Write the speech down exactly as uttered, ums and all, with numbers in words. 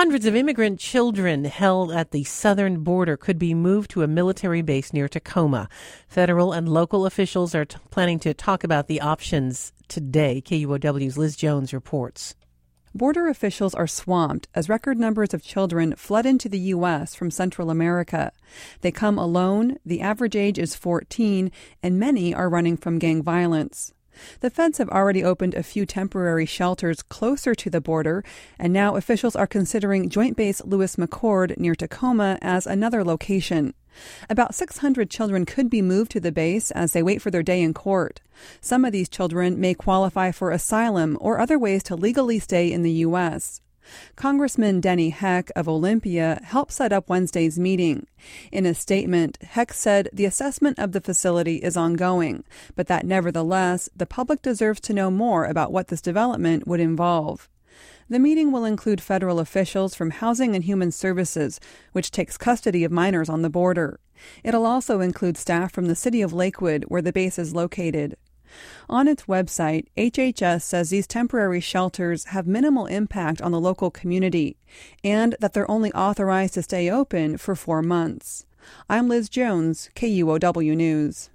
Hundreds of immigrant children held at the southern border could be moved to a military base near Tacoma. Federal and local officials are t- planning to talk about the options today. K U O W's Liz Jones reports. Border officials are swamped as record numbers of children flood into the U S from Central America. They come alone, the average age is fourteen, and many are running from gang violence. The feds have already opened a few temporary shelters closer to the border, and now officials are considering Joint Base Lewis McChord near Tacoma as another location. About six hundred children could be moved to the base as they wait for their day in court. Some of these children may qualify for asylum or other ways to legally stay in the U S. Congressman Denny Heck of Olympia helped set up Wednesday's meeting. In a statement, Heck said the assessment of the facility is ongoing, but that nevertheless, the public deserves to know more about what this development would involve. The meeting will include federal officials from Housing and Human Services, which takes custody of minors on the border. It'll also include staff from the city of Lakewood, where the base is located. On its website, H H S says these temporary shelters have minimal impact on the local community and that they're only authorized to stay open for four months. I'm Liz Jones, K U O W News.